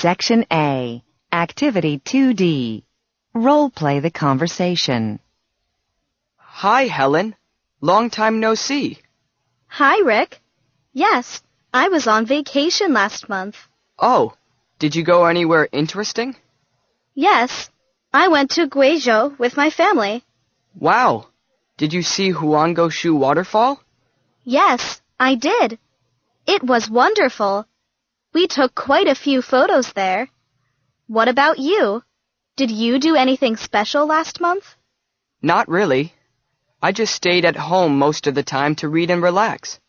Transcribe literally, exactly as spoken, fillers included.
Section A, Activity two D. Role play the conversation. Hi, Helen. Long time no see. Hi, Rick. Yes, I was on vacation last month. Oh, did you go anywhere interesting? Yes, I went to Guizhou with my family. Wow. Did you see Huangoshu Waterfall? Yes, I did. It was wonderful. We took quite a few photos there. What about you? Did you do anything special last month? Not really. I just stayed at home most of the time to read and relax.